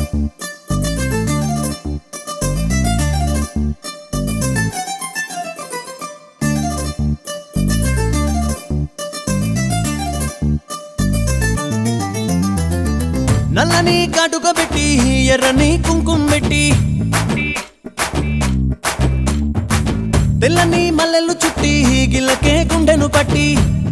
నల్లని కాటుక పెట్టి ఎర్రని కుంకుమ పెట్టి తెల్లని మల్లెలు చుట్టి గిల్లకే గుండెను పట్టి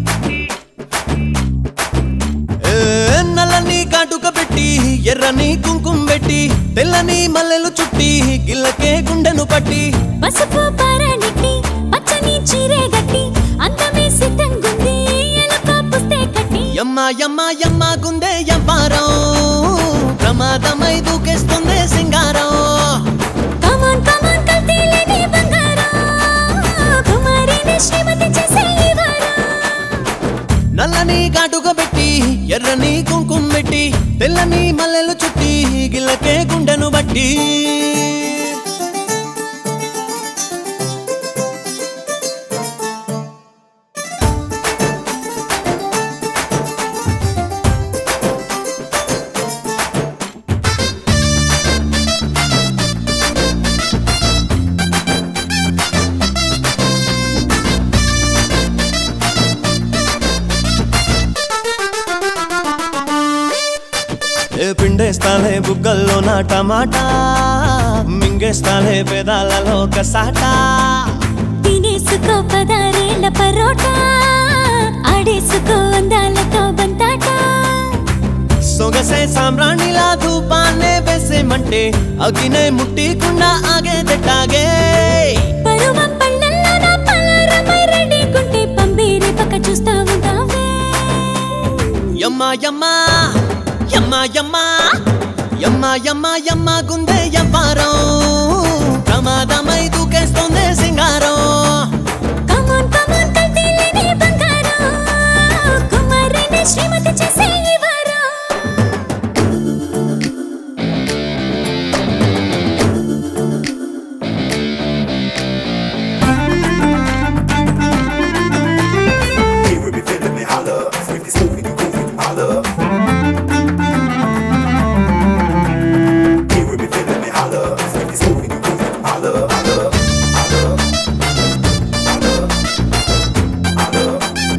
నల్లని కాటుక పెట్టి ఎర్రని కుంకుమ పెట్టి తెల్లని మల్లెలు చుట్టి గిల్లకే గుండెను పట్టి పసుపు పారానికి పచ్చని చీరే గట్టి అందమే సిద్ధంగుంది ఎలుక పుస్తే కట్టి యమ్మ యమ్మ యమ్మ గుందే యవ్వారం ప్రమాదమై దూకేస్తుంది సింగారం కమాన్ కమాన్ కల్తీలేని బంగారం కుమారిని శ్రీమతి చేసే ఈ వారం నల్లని కాటుక పెట్టి ఎర్రని కుంకుమ పెట్టి తెల్లని మల్లెలు చుట్టి గిల్లకే గుండెను బట్టి పిండేస్తాలే బుగ్గల్లో నా టమాటా మింగేస్తాలే పెదాలలో కసాటా తినేసుకో పదారేళ్ళ పరోటా ఆడేసుకో అందాలతో బంతాట సొగసే సామ్రాణిలా ధూపాన్నే వేసేమంటే అగినే ముట్టికుండా ఆగేదెట్టాగే పరువం పళ్ళల్లో నా పలారమై రెడీకుంటే పంబేరే పక్క చూస్తా ఉంటావే యమ్మ యమ్మ యమ్మ యమ్మ యమ్మ యమ్మ యమ్మ గుందే యవ్వారం ప్రమాదమై దూకేస్తుంది సింగారం కమాన్ కమాన్ కల్తీలేని బంగారం కుమారిని శ్రీమతి చేసే ఈ వారం Hey, we be feeling me holler. With this movie, you go with holler. Hey, we be feeling me holler. With this movie, you go with holler, holler, holler, holler, holler,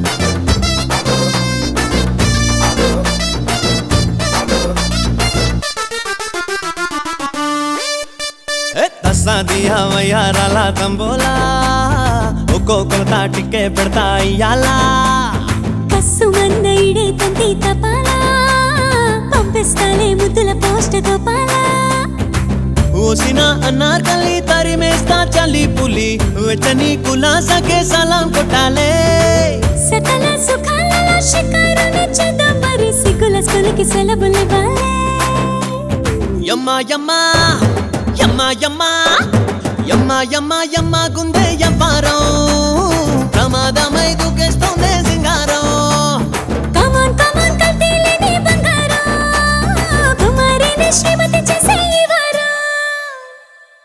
tussar దియా వయ్యారాల తంబోలా ఒక్కొక్కరు తాటికే పెడతా ఇయ్యాలా కస్సు మంద ఇడే తంతి తపాలా పంపిస్తాలే ముద్దుల పోస్ట్ గోపాల ఊసిన అన్నార్కలి తరిమేస్తా చలి పులి వెచ్చని కులాసకే సలాం కొట్టాలే సకల సుఖాలలో షికారుని చేద్దాం మరి సిగ్గుల స్కూల్కి సెలవులివ్వాలే యమ్మ యమ్మ యమ్మ యమ్మ యమ్మ యమ్మ యమ్మ గుందే యవ్వారం ప్రమాదమై దూకేస్తుంది